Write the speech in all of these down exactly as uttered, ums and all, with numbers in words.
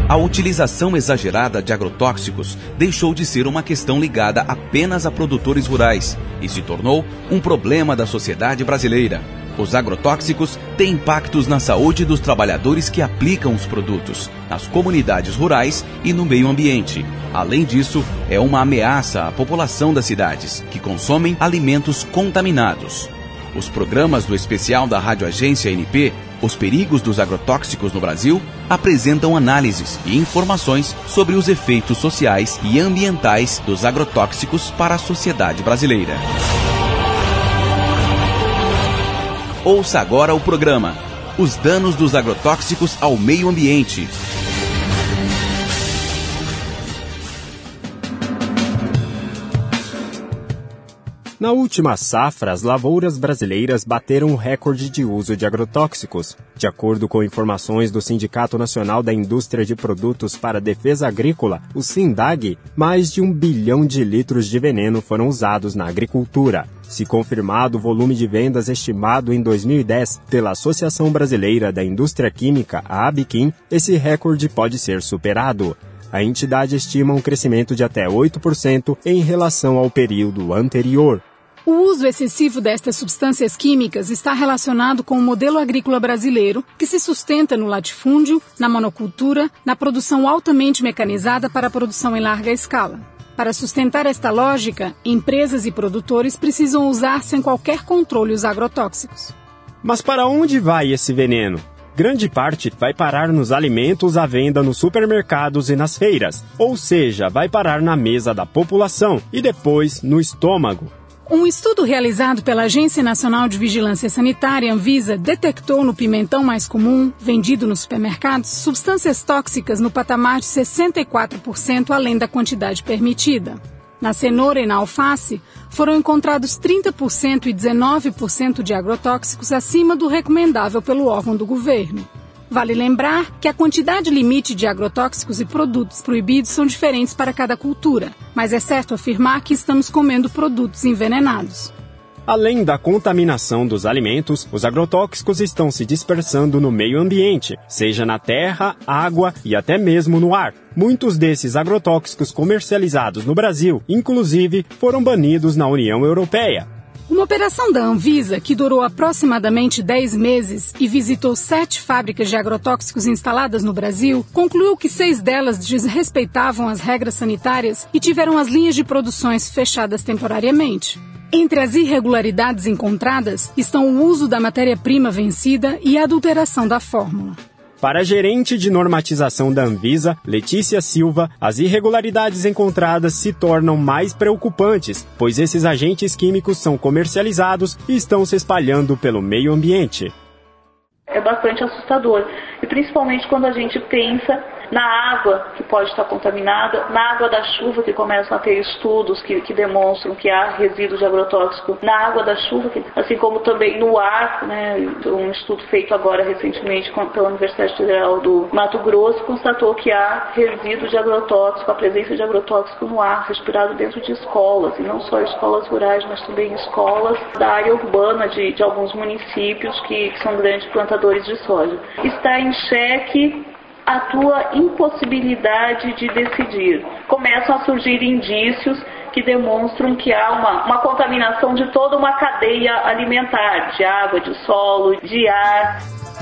A utilização exagerada de agrotóxicos deixou de ser uma questão ligada apenas a produtores rurais e se tornou um problema da sociedade brasileira. Os agrotóxicos têm impactos na saúde dos trabalhadores que aplicam os produtos, nas comunidades rurais e no meio ambiente. Além disso, é uma ameaça à população das cidades, que consomem alimentos contaminados. Os programas do especial da Rádio Agência N P, Os Perigos dos Agrotóxicos no Brasil, apresentam análises e informações sobre os efeitos sociais e ambientais dos agrotóxicos para a sociedade brasileira. Ouça agora o programa Os Danos dos Agrotóxicos ao Meio Ambiente. Na última safra, as lavouras brasileiras bateram o recorde de uso de agrotóxicos. De acordo com informações do Sindicato Nacional da Indústria de Produtos para a Defesa Agrícola, o SINDAG, mais de um bilhão de litros de veneno foram usados na agricultura. Se confirmado o volume de vendas estimado em dois mil e dez pela Associação Brasileira da Indústria Química, a ABIQUIM, esse recorde pode ser superado. A entidade estima um crescimento de até oito por cento em relação ao período anterior. O uso excessivo destas substâncias químicas está relacionado com o modelo agrícola brasileiro, que se sustenta no latifúndio, na monocultura, na produção altamente mecanizada para a produção em larga escala. Para sustentar esta lógica, empresas e produtores precisam usar sem qualquer controle os agrotóxicos. Mas para onde vai esse veneno? Grande parte vai parar nos alimentos à venda nos supermercados e nas feiras, ou seja, vai parar na mesa da população e depois no estômago. Um estudo realizado pela Agência Nacional de Vigilância Sanitária, Anvisa, detectou no pimentão mais comum, vendido nos supermercados, substâncias tóxicas no patamar de sessenta e quatro por cento além da quantidade permitida. Na cenoura e na alface, foram encontrados trinta por cento e dezenove por cento de agrotóxicos acima do recomendável pelo órgão do governo. Vale lembrar que a quantidade limite de agrotóxicos e produtos proibidos são diferentes para cada cultura, mas é certo afirmar que estamos comendo produtos envenenados. Além da contaminação dos alimentos, os agrotóxicos estão se dispersando no meio ambiente, seja na terra, água e até mesmo no ar. Muitos desses agrotóxicos comercializados no Brasil, inclusive, foram banidos na União Europeia. Uma operação da Anvisa, que durou aproximadamente dez meses e visitou sete fábricas de agrotóxicos instaladas no Brasil, concluiu que seis delas desrespeitavam as regras sanitárias e tiveram as linhas de produções fechadas temporariamente. Entre as irregularidades encontradas estão o uso da matéria-prima vencida e a adulteração da fórmula. Para a gerente de normatização da Anvisa, Letícia Silva, as irregularidades encontradas se tornam mais preocupantes, pois esses agentes químicos são comercializados e estão se espalhando pelo meio ambiente. É bastante assustador, e principalmente quando a gente pensa na água que pode estar contaminada, na água da chuva, que começam a ter estudos que, que demonstram que há resíduos de agrotóxico na água da chuva, que, assim como também no ar, né, um estudo feito agora recentemente pela Universidade Federal do Mato Grosso constatou que há resíduos de agrotóxico, a presença de agrotóxico no ar respirado dentro de escolas, e não só escolas rurais, mas também escolas da área urbana de, de alguns municípios que, que são grandes plantadores de soja. Está em xeque a tua impossibilidade de decidir. Começam a surgir indícios que demonstram que há uma, uma contaminação de toda uma cadeia alimentar, de água, de solo, de ar.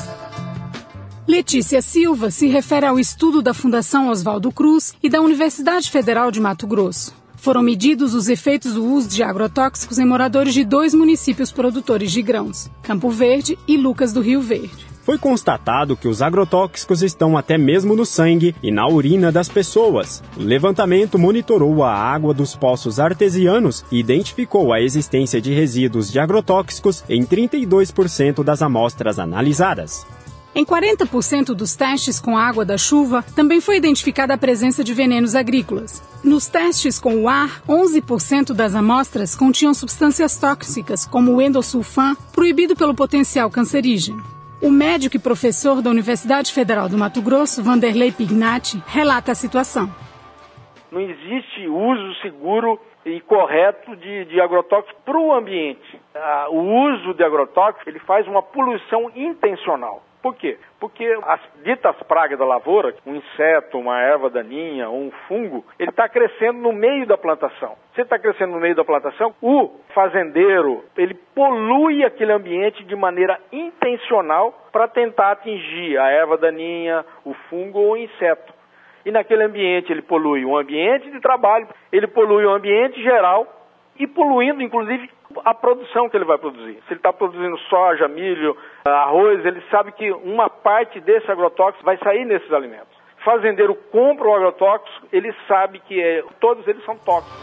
Letícia Silva se refere ao estudo da Fundação Oswaldo Cruz e da Universidade Federal de Mato Grosso. Foram medidos os efeitos do uso de agrotóxicos em moradores de dois municípios produtores de grãos, Campo Verde e Lucas do Rio Verde. Foi constatado que os agrotóxicos estão até mesmo no sangue e na urina das pessoas. O levantamento monitorou a água dos poços artesianos e identificou a existência de resíduos de agrotóxicos em trinta e dois por cento das amostras analisadas. Em quarenta por cento dos testes com a água da chuva, também foi identificada a presença de venenos agrícolas. Nos testes com o ar, onze por cento das amostras continham substâncias tóxicas, como o endosulfan, proibido pelo potencial cancerígeno. O médico e professor da Universidade Federal do Mato Grosso, Vanderlei Pignatti, relata a situação. Não existe uso seguro e correto de, de agrotóxicos para o ambiente. Ah, o uso de agrotóxicos ele faz uma poluição intencional. Por quê? Porque as ditas pragas da lavoura, um inseto, uma erva daninha, um fungo, ele está crescendo no meio da plantação. Se ele está crescendo no meio da plantação, o fazendeiro, ele polui aquele ambiente de maneira intencional para tentar atingir a erva daninha, o fungo ou o inseto. E naquele ambiente ele polui o ambiente de trabalho, ele polui o ambiente geral e poluindo, inclusive, a produção que ele vai produzir. Se ele está produzindo soja, milho, arroz, ele sabe que uma parte desse agrotóxico vai sair nesses alimentos. O fazendeiro compra o agrotóxico, ele sabe que é, todos eles são tóxicos.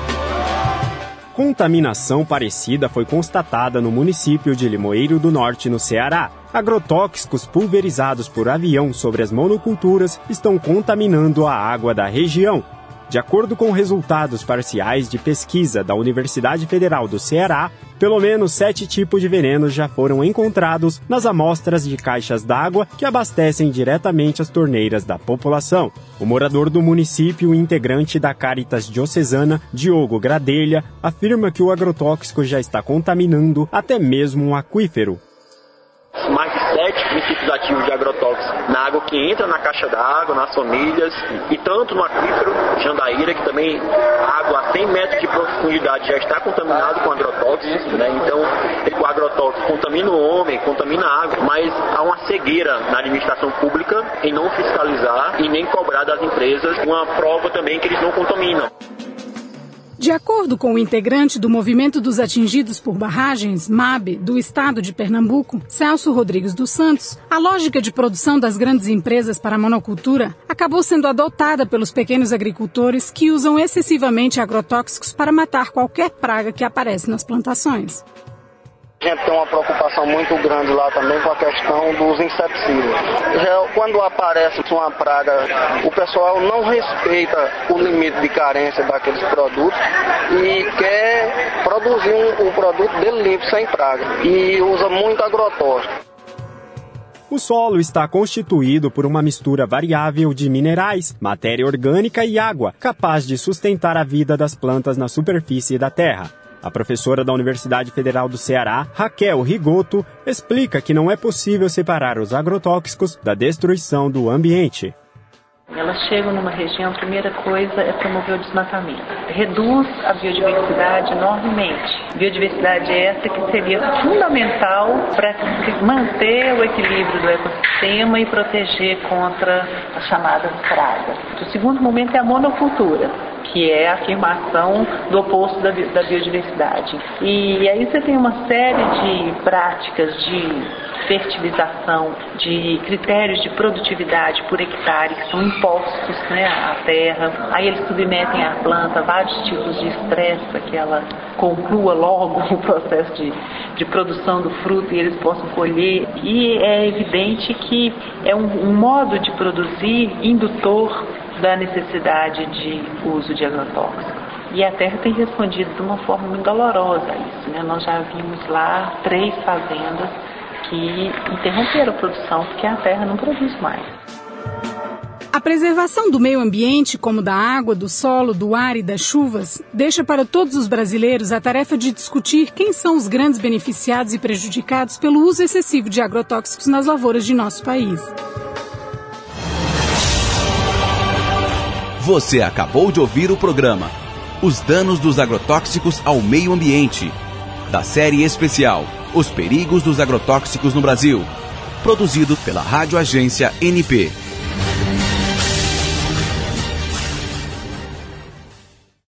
Contaminação parecida foi constatada no município de Limoeiro do Norte, no Ceará. Agrotóxicos pulverizados por avião sobre as monoculturas estão contaminando a água da região. De acordo com resultados parciais de pesquisa da Universidade Federal do Ceará, pelo menos sete tipos de venenos já foram encontrados nas amostras de caixas d'água que abastecem diretamente as torneiras da população. O morador do município e integrante da Caritas Diocesana, Diogo Gradelha, afirma que o agrotóxico já está contaminando até mesmo um aquífero. Mais de sete princípios ativos de agrotóxico na água que entra na caixa d'água, nas famílias, e tanto no aquífero Jandaíra, que também a água a cem metros de profundidade já está contaminado com agrotóxicos, né? Então o agrotóxico contamina o homem, contamina a água, mas há uma cegueira na administração pública em não fiscalizar e nem cobrar das empresas uma prova também que eles não contaminam. De acordo com o integrante do Movimento dos Atingidos por Barragens, M A B, do estado de Pernambuco, Celso Rodrigues dos Santos, a lógica de produção das grandes empresas para a monocultura acabou sendo adotada pelos pequenos agricultores que usam excessivamente agrotóxicos para matar qualquer praga que aparece nas plantações. A gente tem uma preocupação muito grande lá também com a questão dos inseticidas. Já quando aparece uma praga, o pessoal não respeita o limite de carência daqueles produtos e quer produzir um, um produto dele limpo, sem praga, e usa muito agrotóxico. O solo está constituído por uma mistura variável de minerais, matéria orgânica e água, capaz de sustentar a vida das plantas na superfície da terra. A professora da Universidade Federal do Ceará, Raquel Rigoto, explica que não é possível separar os agrotóxicos da destruição do ambiente. Elas chegam numa região, a primeira coisa é promover o desmatamento. Reduz a biodiversidade enormemente. Biodiversidade essa que seria fundamental para manter o equilíbrio do ecossistema e proteger contra as chamadas pragas. O segundo momento é a monocultura, que é a afirmação do oposto da, da biodiversidade. E aí você tem uma série de práticas de fertilização, de critérios de produtividade por hectare que são impostos, né, à terra. Aí eles submetem à planta vários tipos de estresse para que ela conclua logo o processo de, de produção do fruto e eles possam colher. E é evidente que é um, um modo de produzir indutor da necessidade de uso de agrotóxicos. E a terra tem respondido de uma forma muito dolorosa a isso, né? Nós já vimos lá três fazendas que interromperam a produção porque a terra não produz mais. A preservação do meio ambiente, como da água, do solo, do ar e das chuvas, deixa para todos os brasileiros a tarefa de discutir quem são os grandes beneficiados e prejudicados pelo uso excessivo de agrotóxicos nas lavouras de nosso país. Você acabou de ouvir o programa Os Danos dos Agrotóxicos ao Meio Ambiente, da série especial Os Perigos dos Agrotóxicos no Brasil, produzido pela Rádio Agência N P.